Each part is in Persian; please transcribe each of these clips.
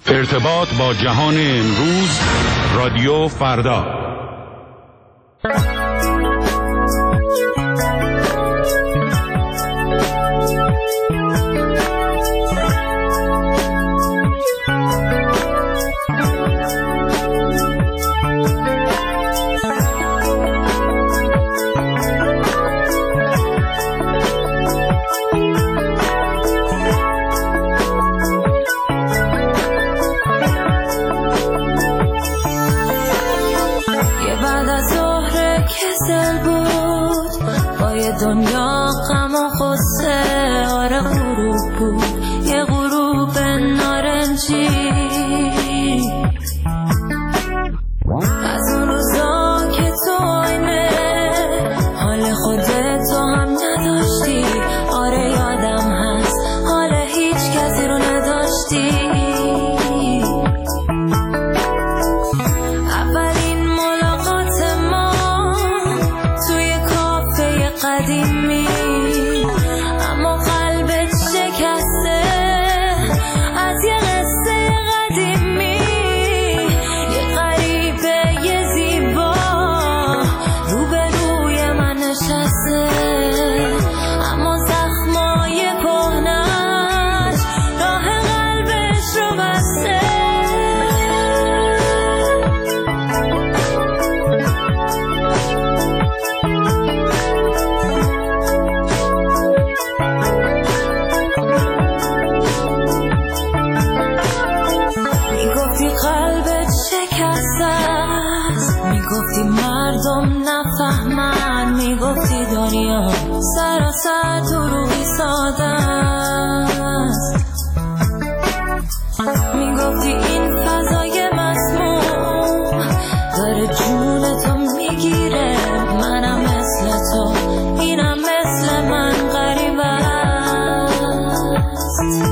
ارتباط با جهان امروز، رادیو فردا. دنیا غم و غصه، آره غروب بود یه غروب نارنجی، از اون روزا که تو آینه حال خودتو هم نداشتی، آره یادم هست حال هیچ کسی رو نداشتی. اولین ملاقات ما توی کافه قدیمی، اما قلبت شکسته از یه قصه قدیمی، یه غریبه یه زیبا روبروی من نشسته، اما زخمای کهنش راه قلبش رو بسته. میگفتی مردم نفهمن، میگفتی دنیا سراسر دروغی ساده است، میگفتی این فضای مسموم داره جونتو میگیره، منم مثل تو اینم مثل من غریب است،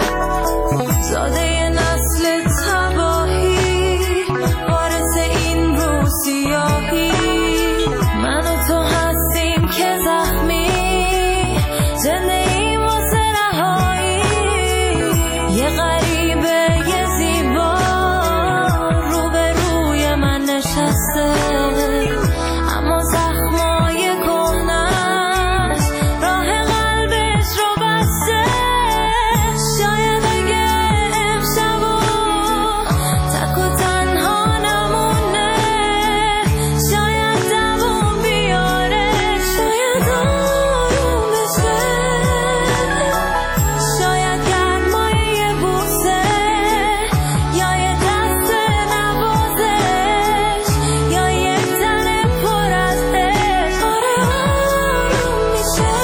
زاده نسل تباهی وارث این روسیاهی، من و تو هستیم که زخمی زنده ایم واسه رهایی، یه غریبه یه زیبا روبروی من نشسته، اما زخمای کهنش راه قلبش رو بسته. شاید اگه امشبو تک و تنها نمونه، شاید دوام بیاره، شاید آروم بشه، شاید گرمای یه بوسه یا یه دست نوازش یا یه تن پر از عشق، آره آروم میشه.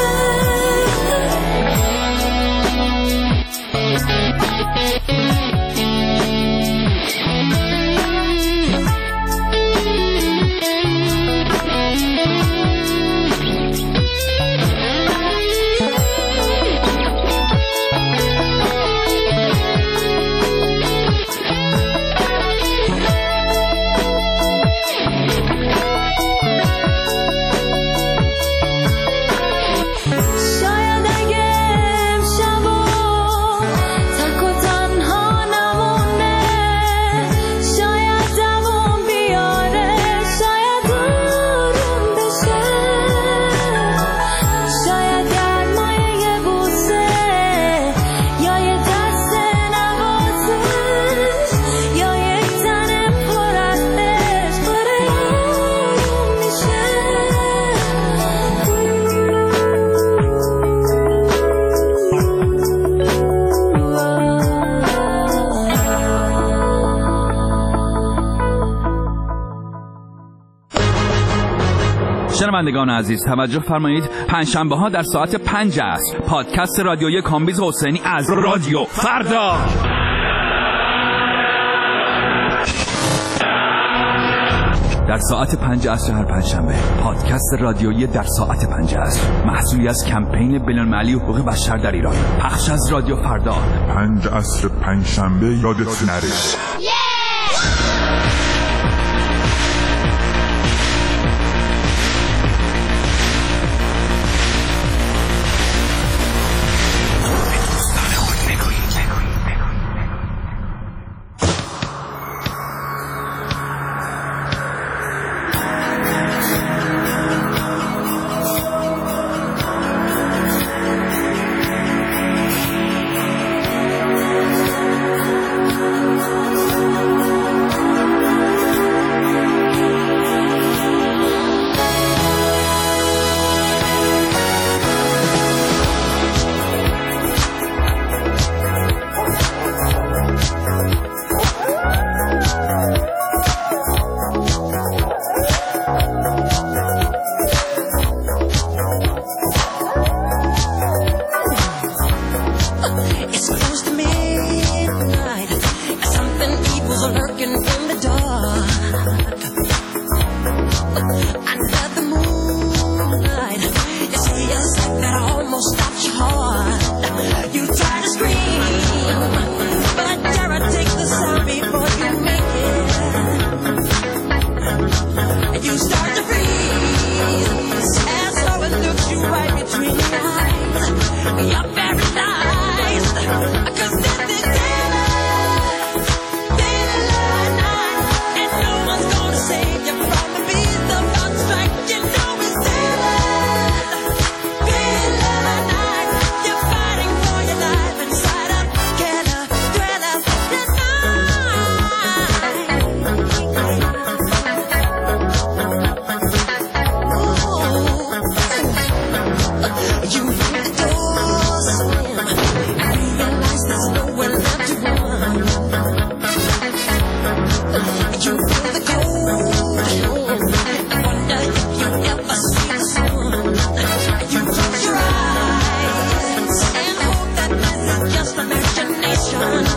شاید اگه امشبو تک و تنها نمونه، شاید دوام بیاره، شاید آروم بشه، شاید گرمای یه بوسه یا یه دست نوازش یا یک تن پر از عشق، آره آروم میشه. شنوندگان عزیز توجه فرمایید، پنجشنبه ها در ساعت 5 عصر پادکست رادیویی کامبیز حسینی از رادیو فردا. در ساعت 5 عصر هر پنجشنبه پادکست رادیویی در ساعت 5 عصر، محصولی از کمپین بین‌المللی حقوق بشر در ایران، پخش از رادیو فردا. 5 عصر پنجشنبه یادت نره.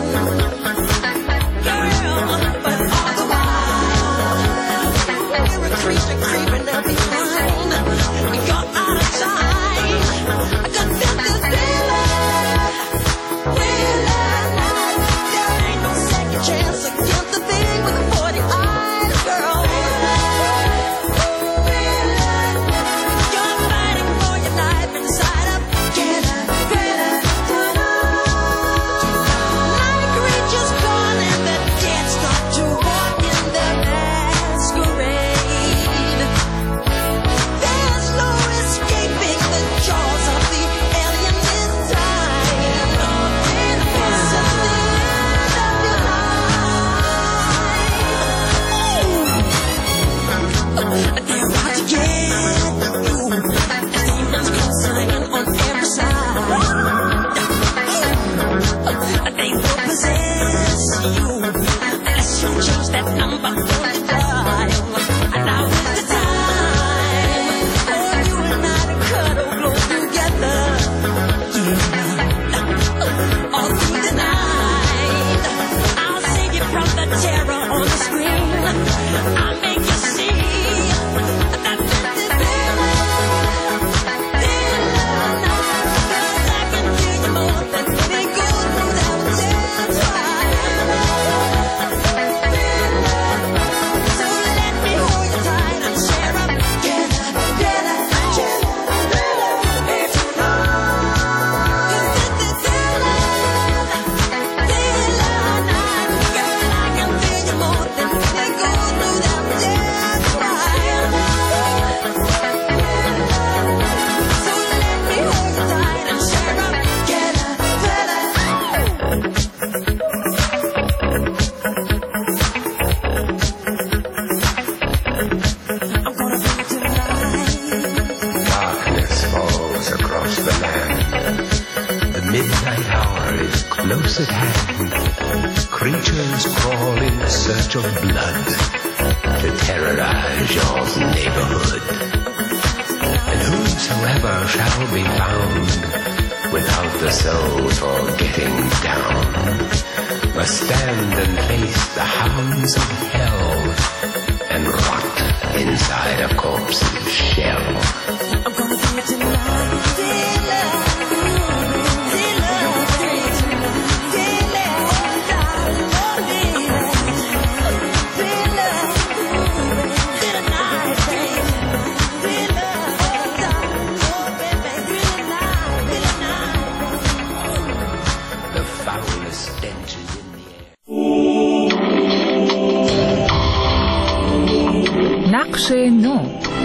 close at hand. Creatures crawl in search of blood to terrorize your neighborhood. And whosoever shall be found without the soul for getting down must stand and face the hounds of hell and rot inside a corpse's shell. I'm gonna do it tonight. نقش نو.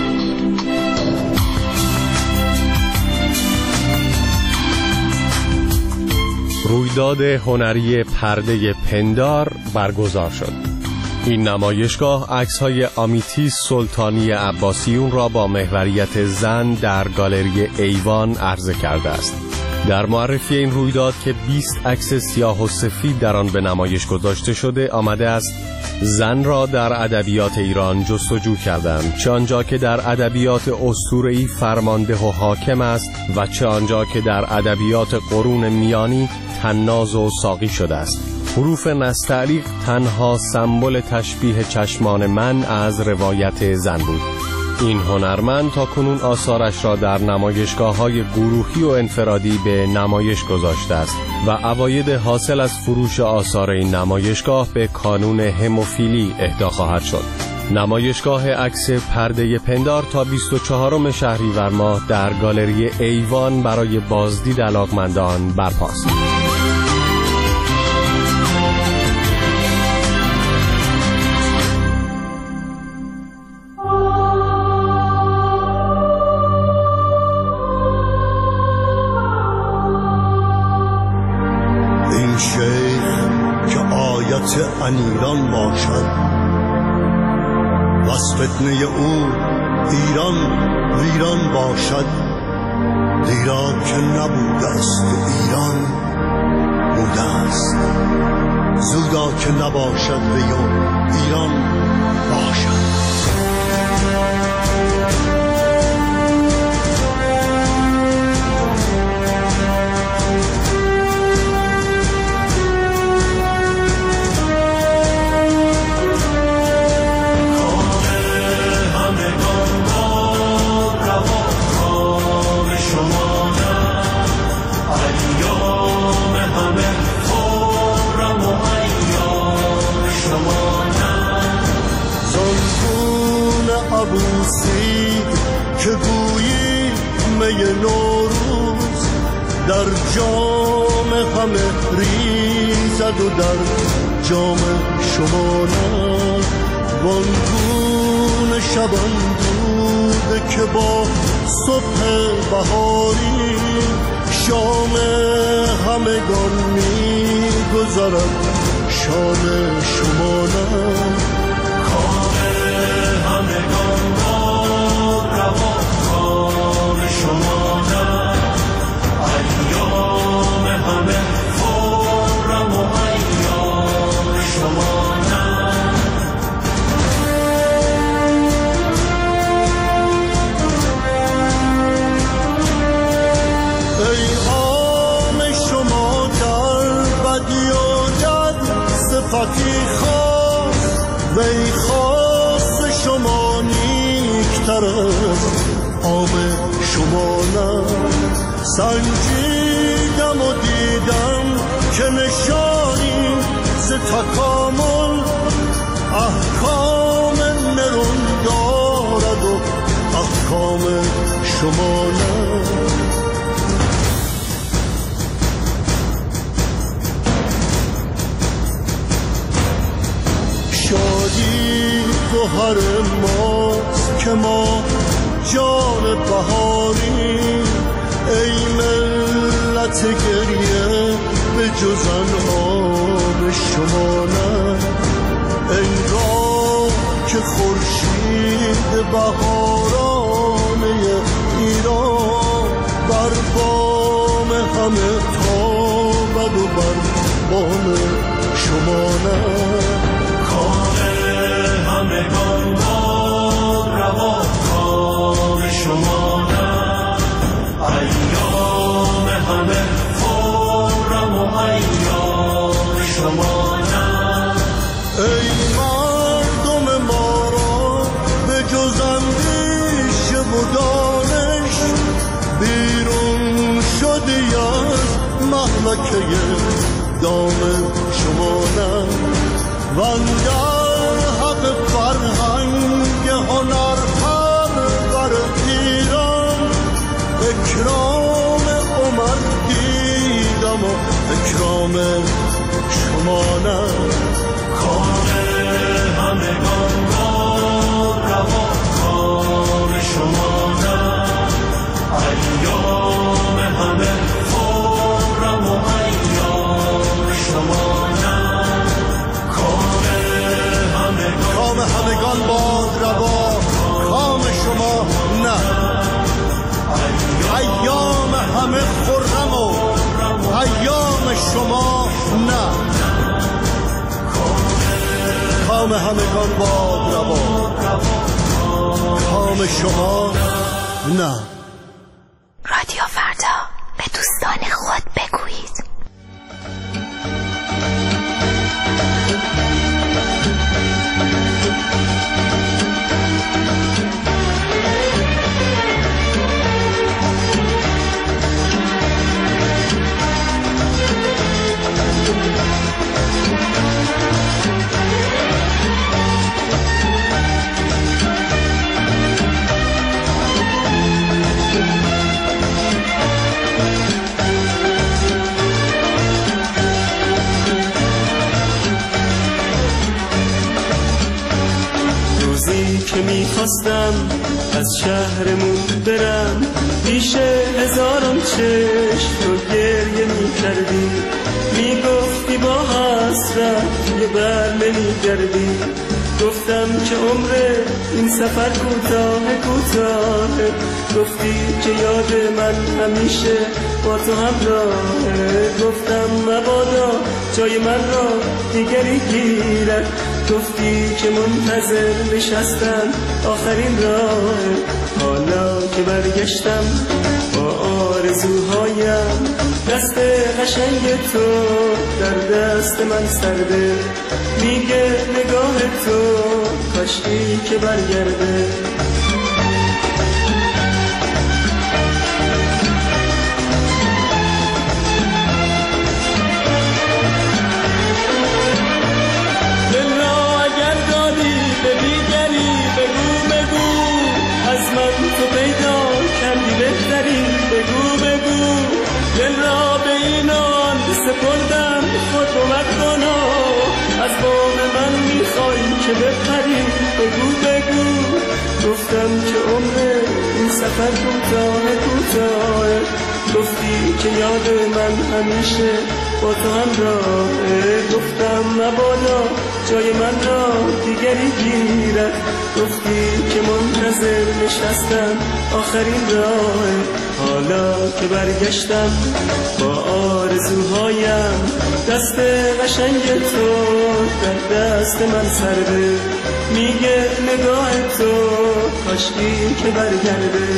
رویداد هنری پرده پندار برگزار شد. این نمایشگاه عکس‌های آمیتی سلطانی عباسیون را با محوریت زن در گالری ایوان عرضه کرده است. در معرفی این رویداد که 20 عکس سیاه و سفید در آن به نمایش گذاشته شده آمده است زن را در ادبیات ایران جستجو کردند، چه آنجا که در ادبیات اسطوره‌ای فرمانده و حاکم است و چه آنجا که در ادبیات قرون میانی طناز و ساقی شده است. حروف نستعلیق تنها سمبل تشبیه چشمان من از روایت زن بود. این هنرمند تا کنون آثارش را در نمایشگاه‌های گروهی و انفرادی به نمایش گذاشته است و عواید حاصل از فروش آثار این نمایشگاه به کانون هموفیلی اهدا خواهد شد. نمایشگاه عکس پرده پندار تا 24 شهریور ماه در گالری ایوان برای بازدید علاقمندان برپاست. ایران باشد و از فتنه او ایران ویران باشد. دیرا که نبوده است ایران بوده است، زودا که نباشد ویو ایران باشد. جام همه ریزد و در جام شما نه. وانگونه شبم بوده که با صبح بهاری شام همگان می گذرد شام شما نه. کام همگان با روا کام شما نه. ایام همه خرم و ایام شما نه. ای عام شما در بدی و در صفتی خاص وی خاص شما نیکتر از عام شما نه. سنجیدم و دیدم که نشانی ز تکامل احکام نرون دارد و احکام شما نه. شادی گوهر ماست که ما جان بهاری. ای ملت گریه به جز انعام شما نه. انگار که خورشید بهارانه ایران بر بام همه تابد و بر بام شما نه. کام همگان با روا کام شما نه. ایام همه خرم و ایام شما نه. ای مردم ما را به جز اندیشه و دانش بیرون شدی از مهلکه دام شما نه. وندر حق فرهنگ هنر پرور ایران اکرام عمر دیدم و اکرام شما نه. کام همگان با روا کام شما نه. ایام همه خرم و ایام شما نه. کام همگان با روا کام شما نه. ایام همه خرم و ایام شما نه. کام همگان باد روا کام شما نه. رادیو فردا به دوستان خود بگویید. که میخواستم از شهرمون برم پیش هزاران چشم رو گریه میکردی. میگفتی با حسرت یه بر نمیگردی. گفتم که عمر این سفر کوتاه کوتاه. گفتی که یاد من همیشه با تو همراهه. گفتم مبادا جای من را دیگری گیرد. گفتی که منتظر نشستم آخرین راه. حالا که برگشتم با آرزوهایم دست قشنگ تو در دست من سرده. میگه نگاه تو کاشکی که برگرده. تو پیدا کردی بهتری. بگو بگو دل را به که بپری بگو گفتم که عمر این سفر کوتاه گفتی که یاد من همیشه با تو همراهه گفتم مبادا جای من را دیگری گیرد گفتی که منتظر نشستم آخرین راه حالا که برگشتم با آرزوهایم دست قشنگ تو در دست من سرده میگه نگاه تو کاشکی که برگرده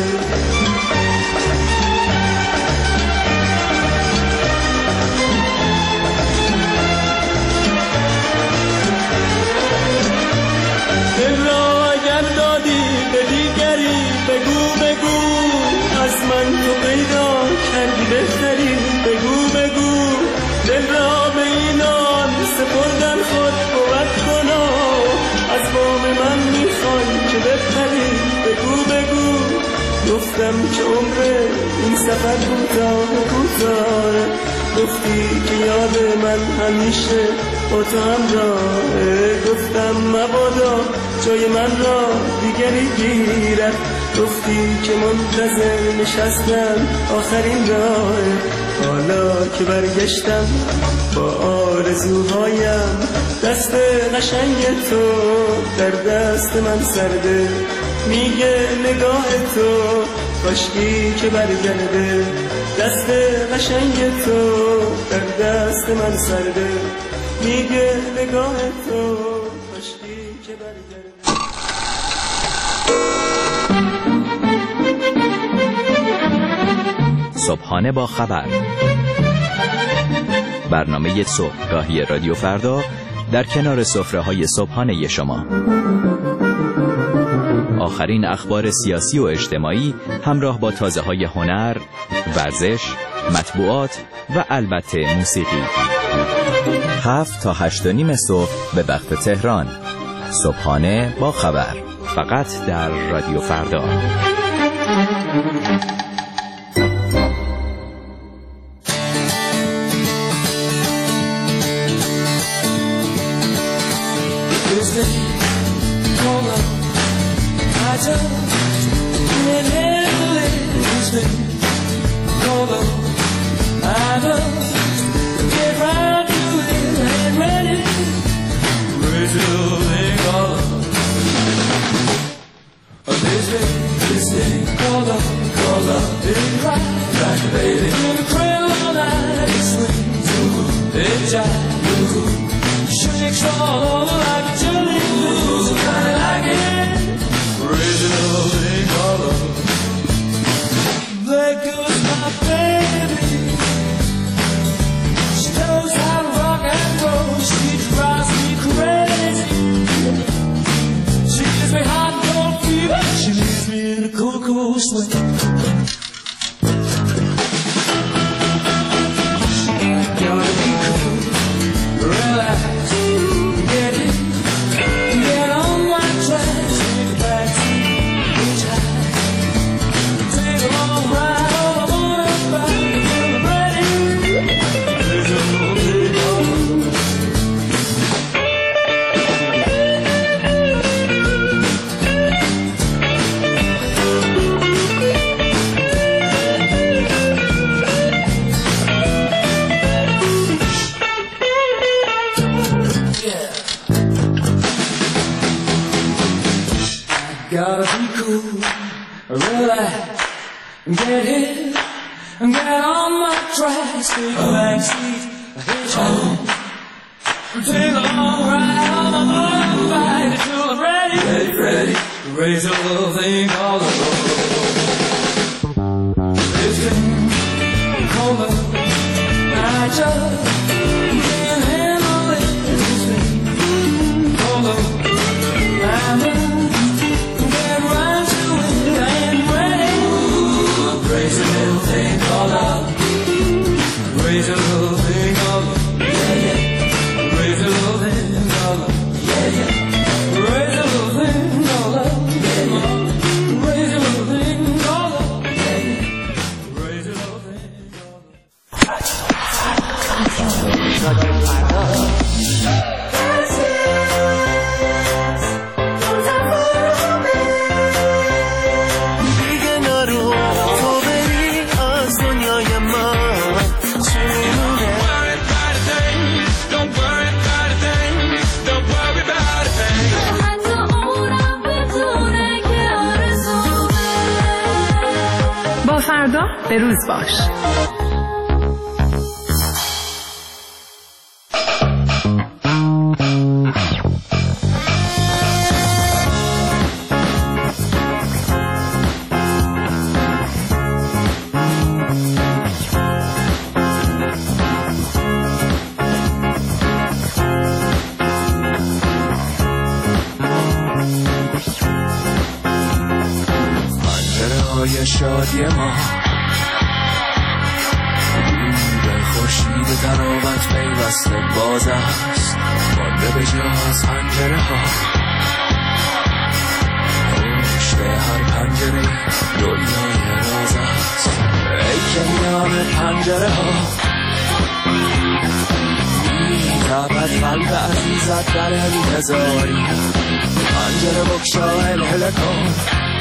دل را اگر دادی به دیگری بگو از من تو پیدا کردی بهتری بگو دل را به اینان سپردن خود بود کنا از بام من میخوای که بپری بگو گفتم که عمر این سفر کوتاه گفتی که یاد من همیشه با تو همراهه گفتم مبادا جای من را دیگری گیرد گفتی که منتظر نشستم آخرین راه حالا که برگشتم با آرزوهایم دست قشنگ تو در دست من سرده میگه نگاه تو کاشکی که برگرده دست قشنگ تو در دست من سرده میگه نگاه تو کاشکی که برگرده صبحانه با خبر برنامه صبحگاهی رادیو فردا در کنار سفره‌های صبحانه شما آخرین اخبار سیاسی و اجتماعی همراه با تازه‌های هنر، ورزش، مطبوعات و البته موسیقی 7 تا 8:30 صبح به وقت تهران صبحانه با خبر فقط در رادیو فردا فردا به روز باش. شادی ما نور خورشید در آمد پیوسته باز است، مانده به جا از پنجره ها. پشت هر پنجره دنیای راز است، ای که میان پنجره ها میتابد قلب عزیزت در انتظاری. پنجره بگشا هلهله کن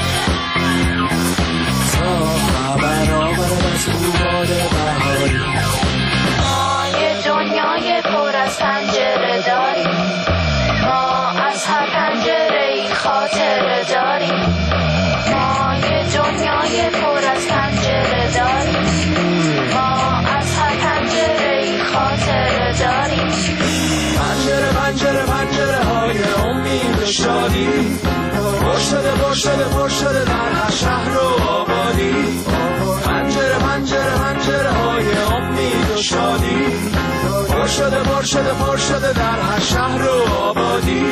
خبر آورد از باد بهاری. ما یه دنیای پر از پنجره داریم، ما از هر پنجره ای خاطره داریم. ما یه دنیای پر از پنجره داریم، ما از هر پنجره ای خاطره داریم. پنجره پنجره پنجره های امید و شادی، پر شده در هر شهر و آبادی. پنجره پنجره پنجره های امید و شادی، پر شده در هر شهر و آبادی.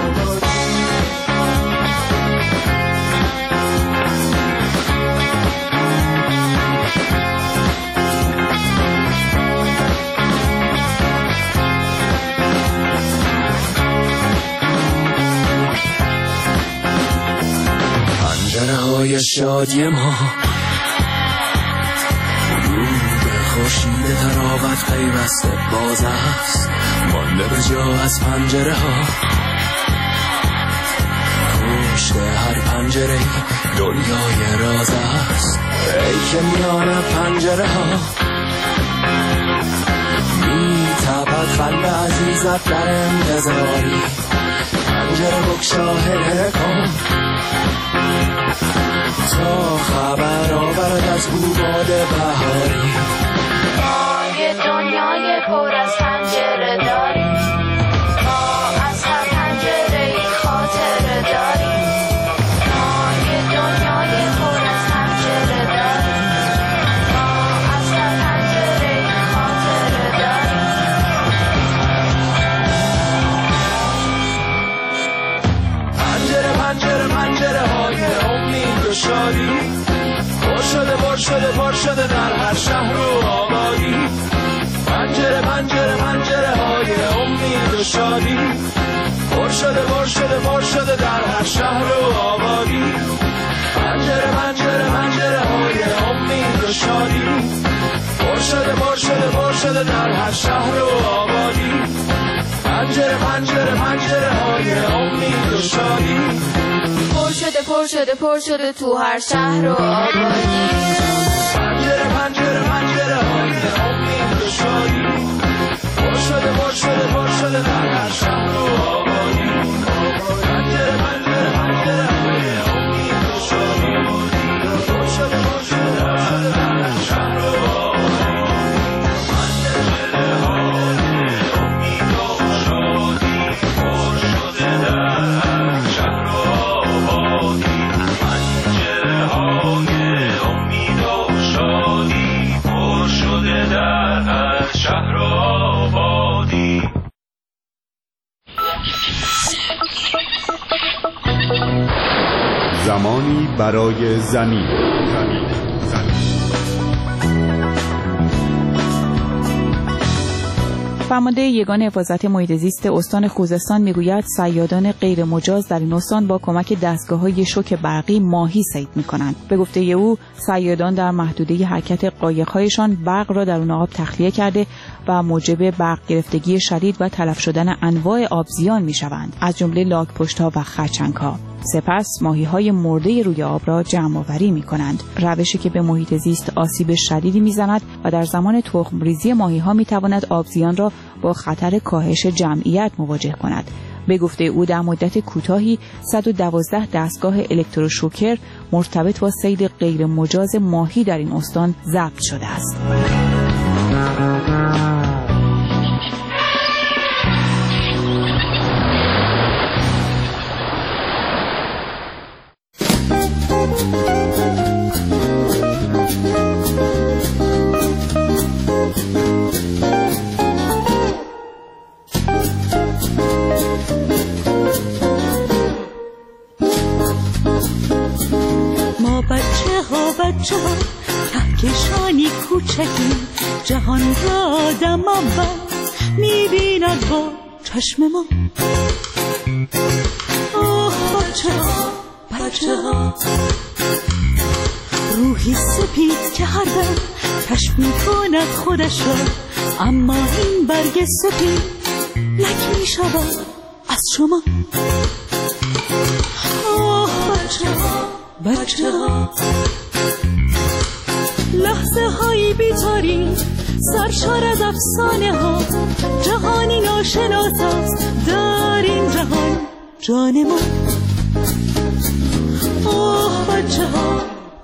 پنجره های شادی ما روی خورشید تراوت پیوسته باز است، مانده به جا از پنجره ها. پشت هر پنجره دنیای راز است، ای که میان پنجره ها میتابد قلب عزیزت در انتظاری. پنجره بگشا هلهله کن تا خبر آورد از باد بهاری. ما یه دنیای پر از پنجره داریم، ما از هر پنجره ای خاطره داریم. ما یه دنیای پر از پنجره داریم، ما از هر پنجره ای خاطره داریم. پنجره پنجره پنجره های امید و شادی، پر شده در هر شهر و آبادی. پنجره پنجره پنجره های امید و شادی، پر شده در هر شهر و آبادی. پنجره پنجره پنجره های امید و شادی، پر شده در هر شهر و آبادی. پنجره پنجره پنجره های امید و شادی، پر شده تو هر شهر و آبادی. پنجره پنجره پنجره های امید و شادی، پر شده در هر شهر و آبادی. پنجره پنجره پنجره های امید و شادی، پر شده در هر شهر و آبادی. پنجره های امید و شادی، پر شده در هر شهر و آبادی. پنجره های امید و شادی، پر شده در هر شهر و آبادی. زمانی برای زمین. فرمانده یگان حفاظت محیط زیست استان خوزستان میگوید صیادان غیر مجاز در این استان با کمک دستگاه‌های شوک برقی ماهی صید می‌کنند. به گفته او صیادان در محدوده حرکت قایق‌هایشان برق را درون آب تخلیه کرده و موجب برق گرفتگی شدید و تلف شدن انواع آبزیان می‌شوند، از جمله لاک‌پشت‌ها و خرچنگ‌ها. سپس ماهی‌های مرده روی آب را جمع‌آوری می‌کنند، روشی که به محیط زیست آسیب شدیدی می‌زند و در زمان تخم‌ریزی ماهی‌ها می‌تواند آبزیان را با خطر کاهش جمعیت مواجه کند به گفته او در مدت کوتاهی 112 دستگاه الکتروشوکر مرتبط با صید غیر مجاز ماهی در این استان ضبط شده است. بچه ها کهکشانی کوچکی جهان را آدم اول میبیند با چشم ما. آه بچه ها روحی سپید که هر دم کشف میکند خودش را، اما این برگ سپید لک میشود از شما. آه بچه ها لحظه هایی بی‌تاری سرشار از افسانه ها، جهانی ناشناس است در این جهان جان ما. آه بچه ها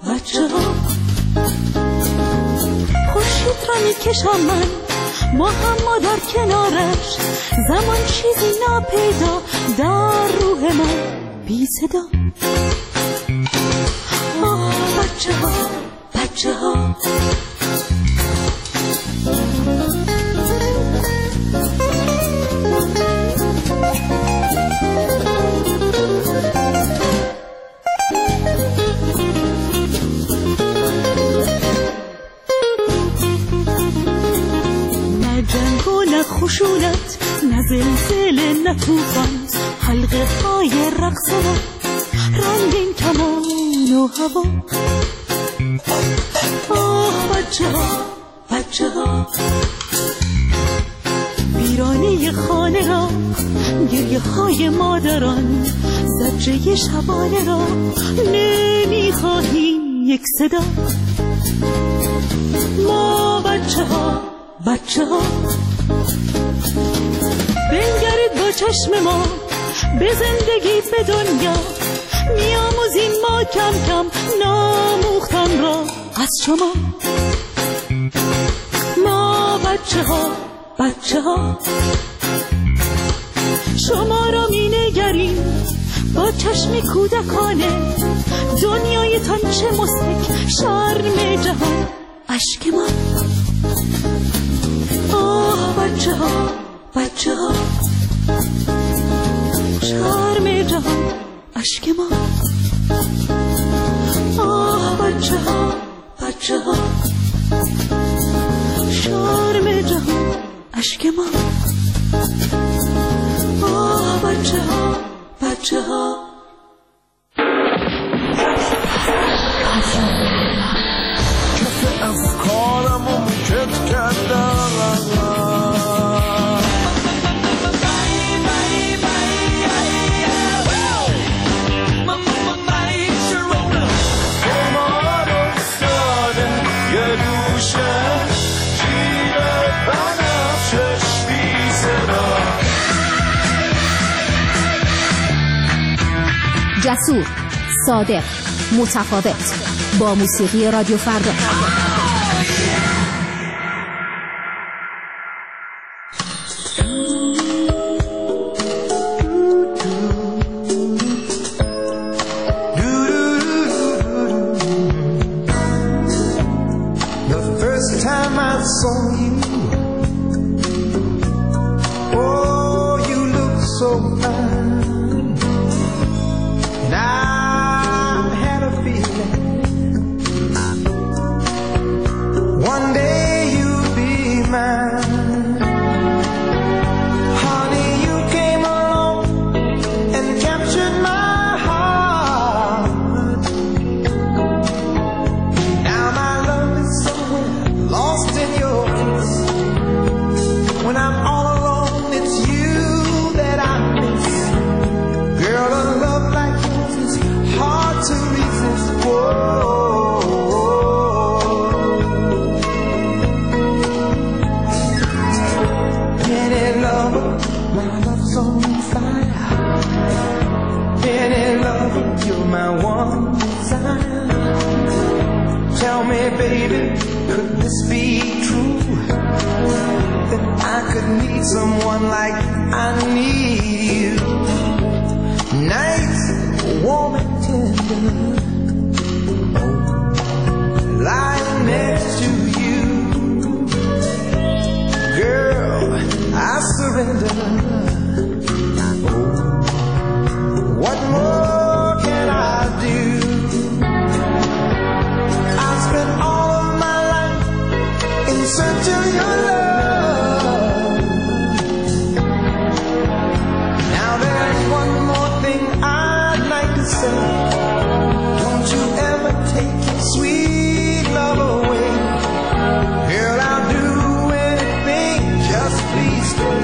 خورشید را میکشم من ما در کنارش، زمان چیزی ناپیدا در روح من بی صدا. آه بچه ها نه جنگ و نه خشونت، نه زلزله نه طوفان، حلقه های رقص ما رنگین کمان و هوا. آه بچه ها ویرانه خانه را، گریه های مادران، زجه شبانه را نمیخواهیم یک صدا. ما بچه ها بنگرید با چشم ما به زندگی به دنیا، میاموزیم ما کم کم ناموختن را از شما. ما بچه ها شما را می نگریم با چشم کودکانه، دنیایتان چه مستک شرم جهان اشک ما. آه بچه ها شرم جهان اشک ما. آه بچه ها شرم جهان اشک ما. آه بچه ها کسی از کارمو میکت کردم. جسور، صادق، متفاوت، با موسیقی رادیو فردا. When I'm all alone, it's you that I miss. my one desire. Tell me, baby, could this be true? That I could need someone like I need you. Nights warm and tender, lying next to you. Girl, I surrender. What more can I do? I spent all of my life in search of your love. Now there's one more thing I'd like to say. Don't you ever take your sweet love away. Girl, I'll do anything, just please stay.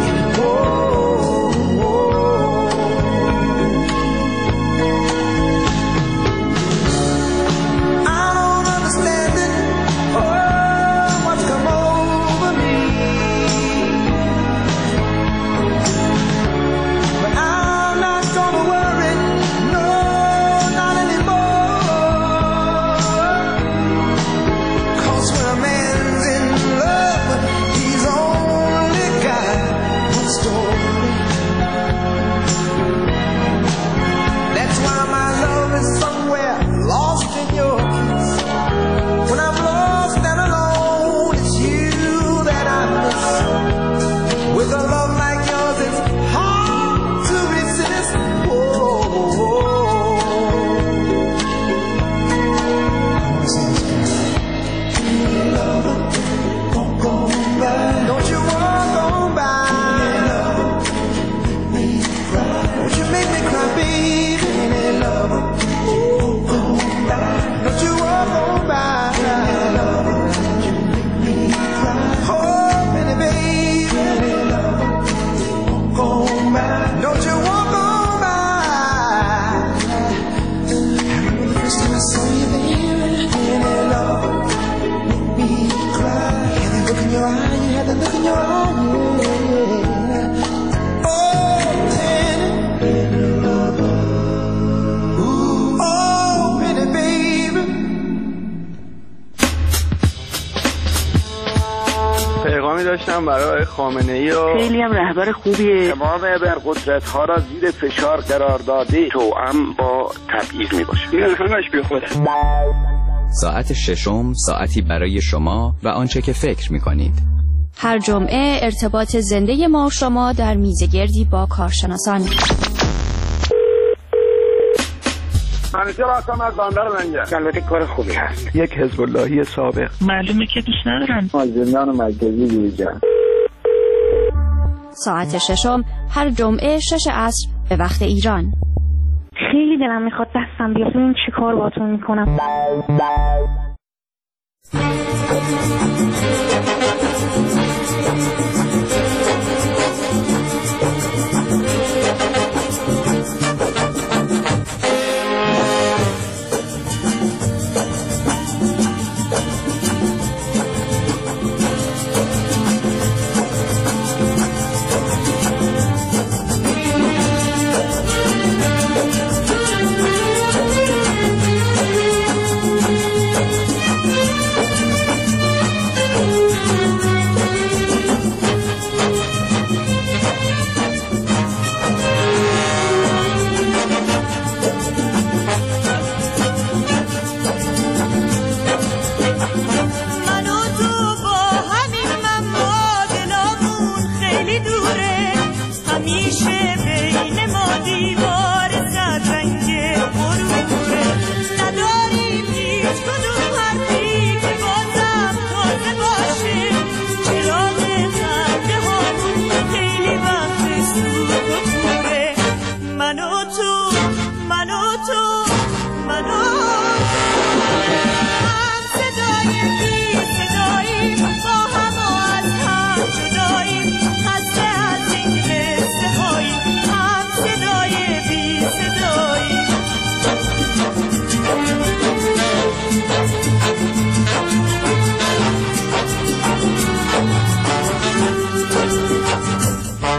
داشتم برای خامنه‌ای و خیلی هم رهبر خوبیه. تمام ابرقدرت‌ها را زیر فشار قرار داده توأم با تبعیض میباشه. این همش بی خوده. ساعت ششم ساعتی برای شما و آنچه که فکر می‌کنید. هر جمعه ارتباط زنده ما و شما در میزگردی با کارشناسان. منیجر هستم از بندر لنگر. البته کار خوبی هست. یک حزب اللهی سابق. معلومه که دوست ندارن. مازندران مرکزی دیجا. ساعت ششم هر جمعه 6 عصر به وقت ایران. خیلی دلم میخواد دستم بیاد. این چی کار باتون میکنم؟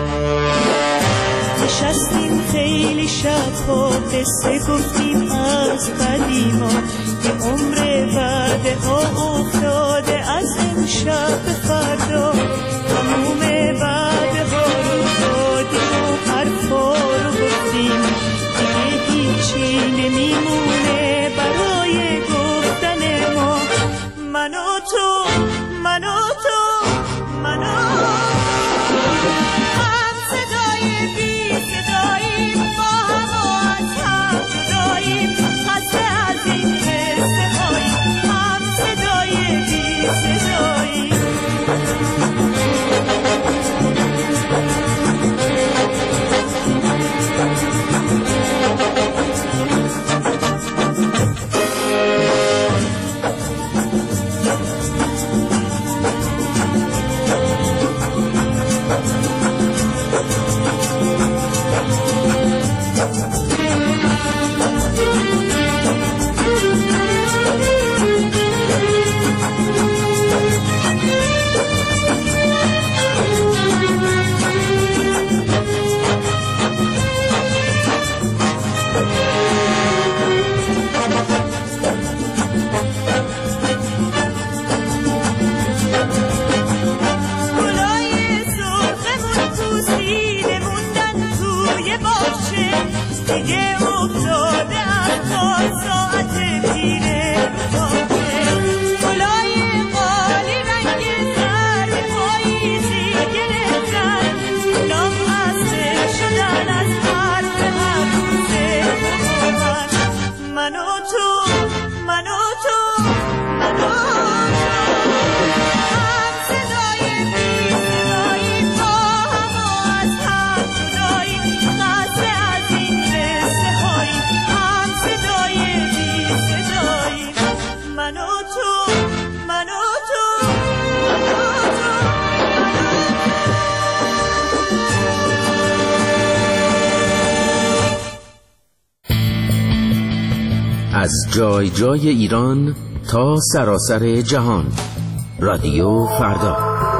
نشستیم خیلی شب ها قصه گفتیم هم قدیما یه عمر وعده ها افتاده از امشب به فردا تموم وعده ها رو دادیم و حرفا رو گفتیم دیگه هیچی نمیمونه برای گفتن ما من و تو من و تو من و هم صدای بی صداییم با هم و از هم جداییم خسته از این قصه هاییم هم صدای بی صداییم از جای جای ایران تا سراسر جهان. رادیو فردا.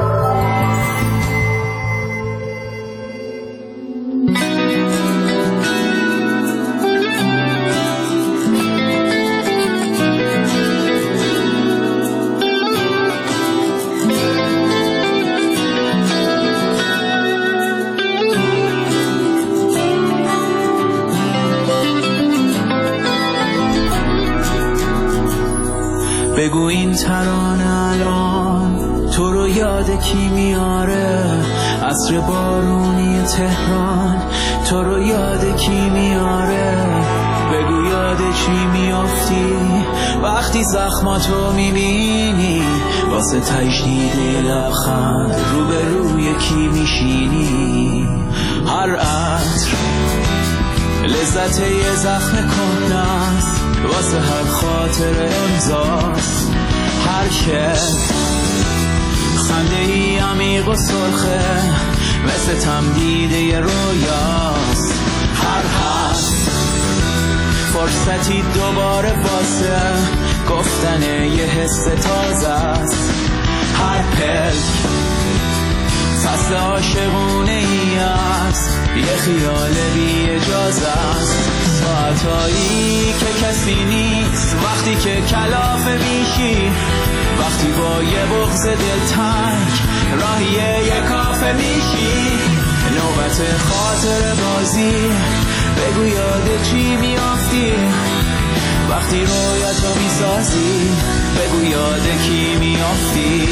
بگو این ترانه الان تو رو یاد کی میاره؟ عصر بارونی تهران تو رو یاد کی میاره؟ بگو یاد چی میافتی وقتی زخماتو میبینی؟ واسه تجدید لبخند روبروی کی میشینی؟ هر عطر لذت یه زخم کهنه‌ست، واسه هر خاطر امضاست. هر کس خنده ای عمیق و سرخه مثل تمدیده رویاست. هر حرف فرصتی دوباره واسه گفتن یه حس تازه است. هر پلک فصل عاشقونه ای است، یه خیال بی اجازه است. ساعتایی که کسی نیست وقتی که کلافه میشی، وقتی با یه بغض دلتنگ راهی یه کافه میشی. نوبت خاطر بازی بگو یاد چی میافتی وقتی رویتو میسازی؟ بگو یاد کی میافتی؟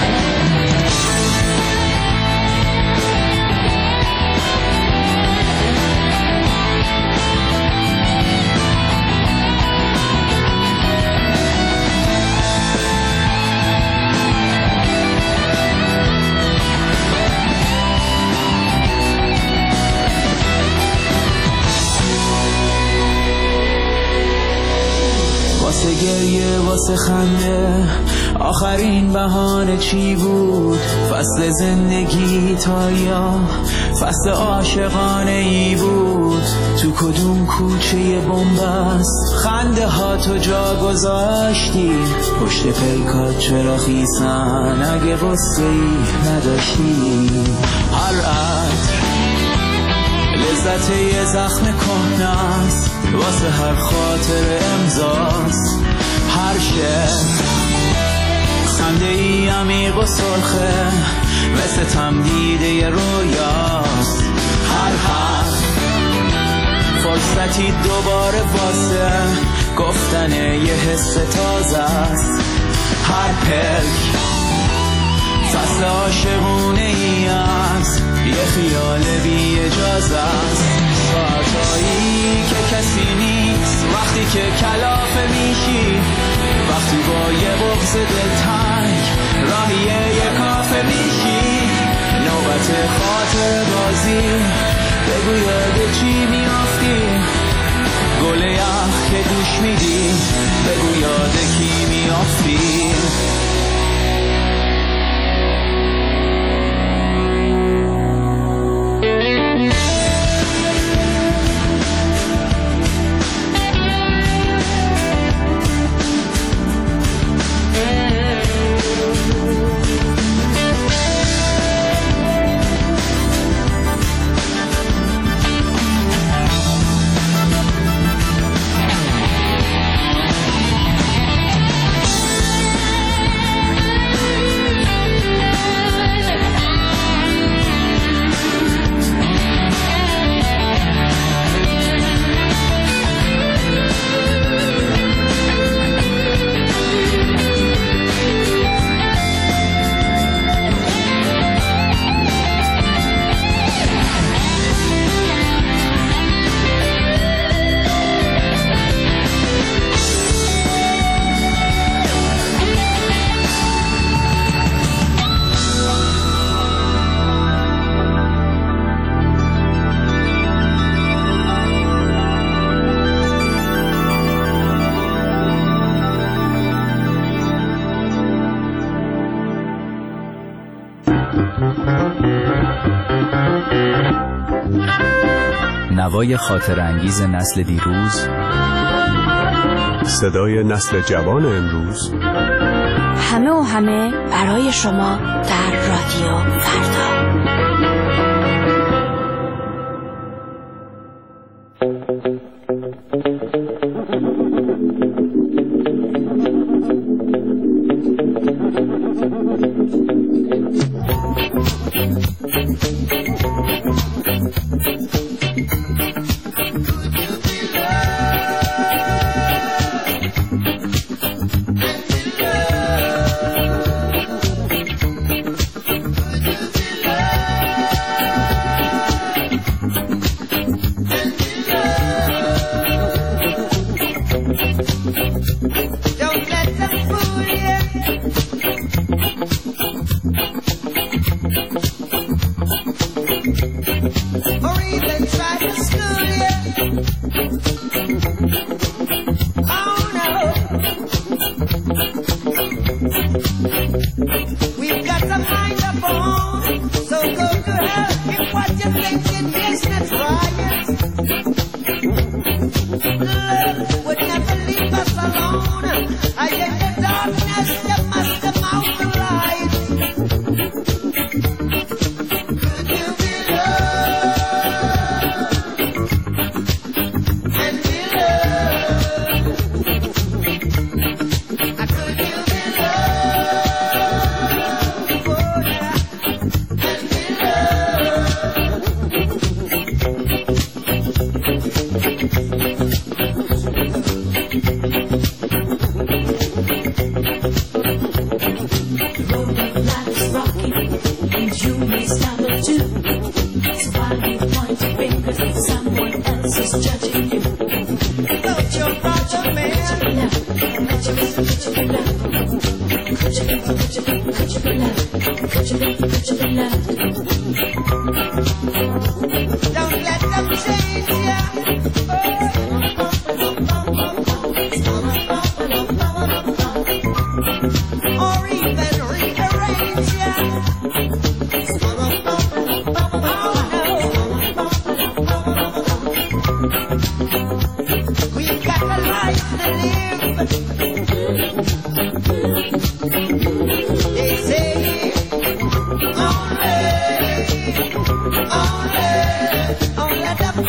واسه گریه واسه خنده آخرین بهانه چی بود؟ فصل زندگی تا یا فصل عاشقانه ای بود؟ تو کدوم کوچه بنبست خنده ها تو جا گذاشتی؟ پشت پیکات چرا خیسن اگه غصه ای نداشتی؟ هر عطر لذت یه زخم کهنه است، واسه هر خاطر امضاست. هر شعر خنده ای عمیق و سرخه، مثل تمدیده رویاست. هر حرف فرصتی دوباره واسه گفتن یه حس تازه است. هر پلک فصل عاشقونه ای است، یه خیال بی اجازه است. ساعتایی که کسی نیست، وقتی که کلافه میشی، وقتی با یه بغض دلتنگ راهی یه کافه میشی. نوبت خاطر بازی، بگو یاد چی میافتی. گل یخ که دوش میدی، بگو یاد کی میافتی. نوای خاطر انگیز نسل دیروز، صدای نسل جوان امروز، همه و همه برای شما در رادیو فردا. Only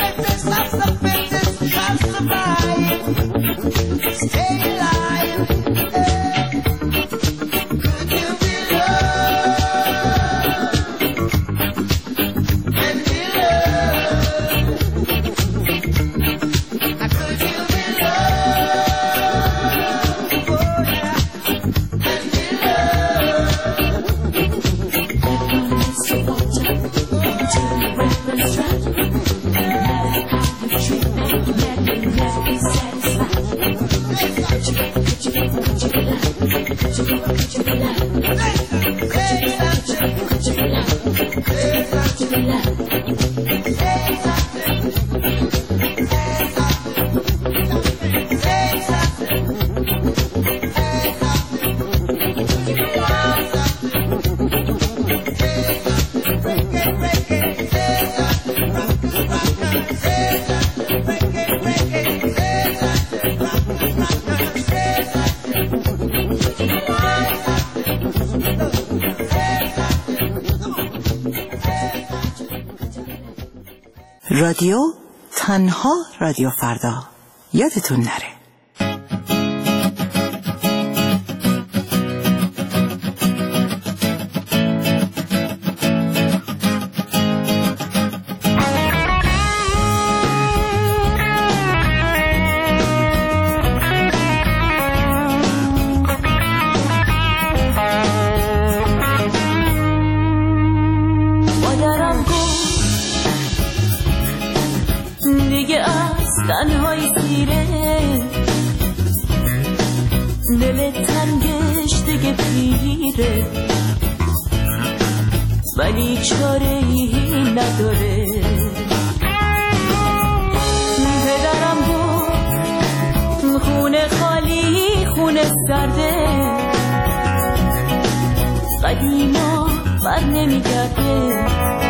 رادیو تنها رادیو فردا، یادتون نره. تنهای سیره دل تنگش دیگه پیره، ولی چاره ای نداره. پدرم گفت خونه خالی خونه سرده، قدیما بر نمیگرده،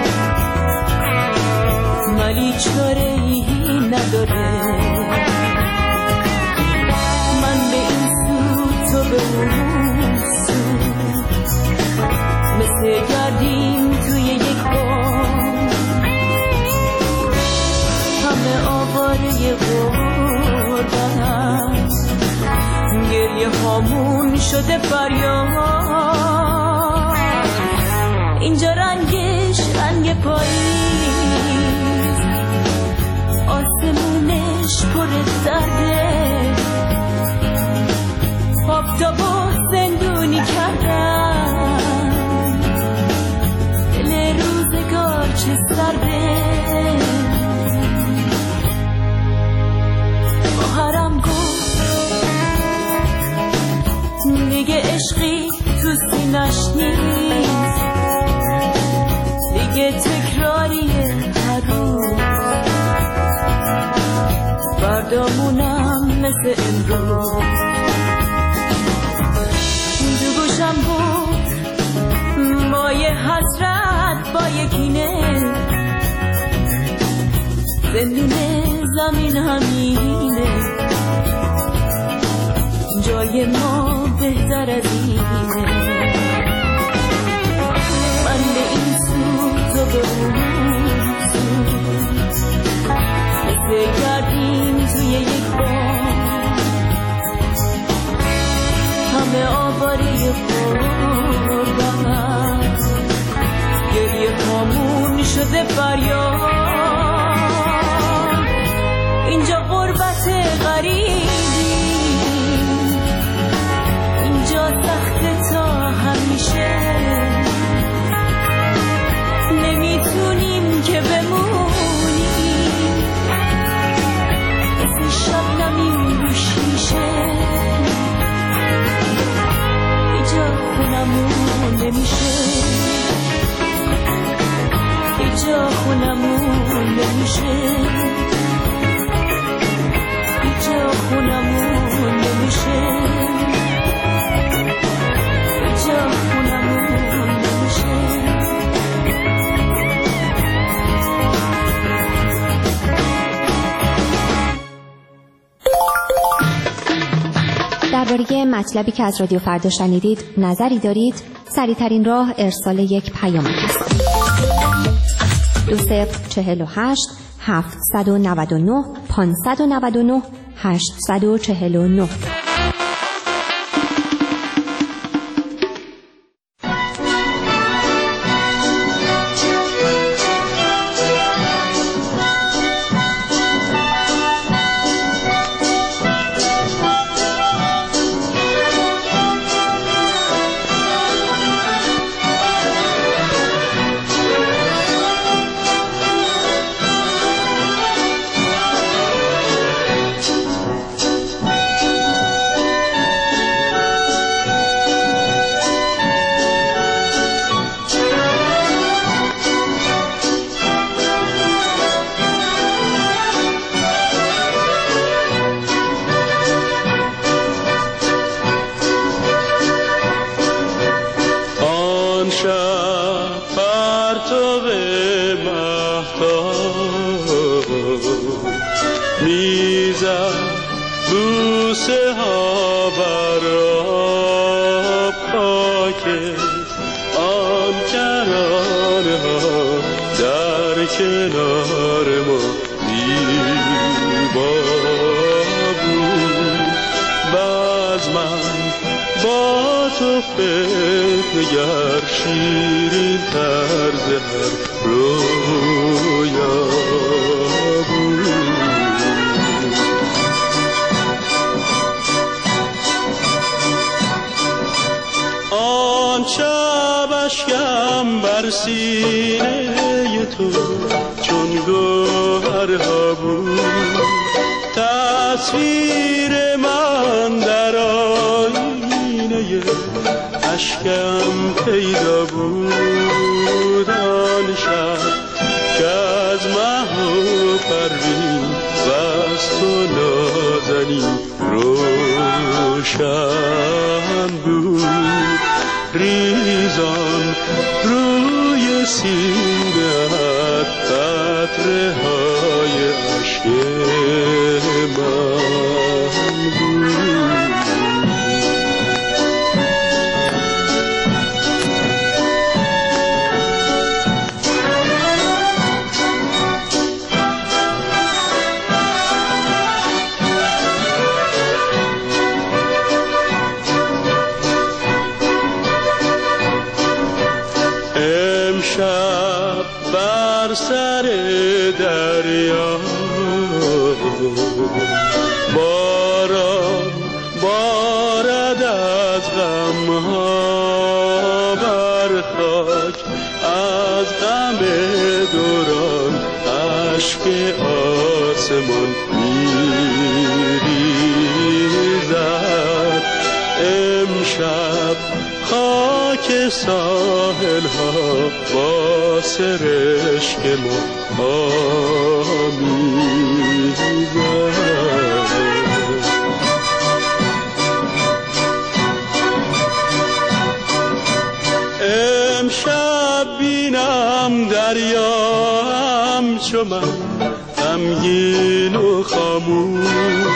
ولی چاره ای نداره. من به این سو تو به اون سو، مثل گردیم توی یک بام، همه آواره غربتن، گریه هامون شده فریاد. اینجا رنگش رنگ پاییز، آسمونش پر درده، آفتابو زندونی کردن، دل روزگار چه سرده. خواهرم گفت دیگه عشقی تو سینش نیست، دیگه تکراریه هر روز، فردامونم مثل امروز. دو گوشم بود با یه حسرت با یه کینه، زندون زمین همینه، جای ما بهتر از اینه. من به این سو تو به اون سو، مثل گردیم توی یک بام، همه آواره غربتن، گریه هامون شده فریاد. اینجا غربت غریبی، اینجا سخت تا همیشه، نمیتونیم که بمونیم مثل شبنمیم رو شیشه. اینجا خونمون نمیشه، اینجا خونمون نمیشه، اینجا خونمون نمیشه، اینجا خونمون نمیشه. درباره مطلبی که از رادیو فردا شنیدید نظری دارید؟ سریع‌ترین راه ارسال یک پیامک است. 2048 799 599 849. میزد بوسه ها بر پاک آن کرانه ها در کنار ما زیبا بود. باز من با تو فکر نگر شیرین طرز هر رویا بود. آن شب اشکم بر سینه تو چون گوهرها بود. تصویر من در آینه اشکم پیدا بود. آن شب که از مه و پروین و از تو نازنین روشن بود. ریزان روی سینه‌ات قطره های عشق من بود. امشب بر سر دریا باران بارد از غمها بر خاک. از غم دوران اشک آسمان میریزد. امشب خاک ساحل ها با سرشک ما آمیزد. امشب بینم دریا همچو من غمگین و خاموش.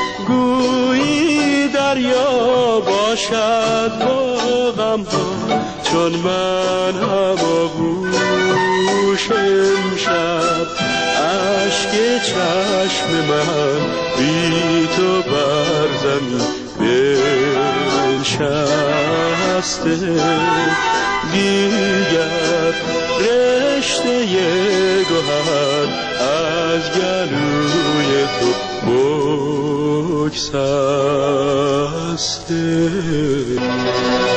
گویی دریا باشد با غمها چون من هماغوش. امشب اشک چشم من بی تو بر زمین بنشسته. دیگر رشته گوهر از گلوی تو بگسسته.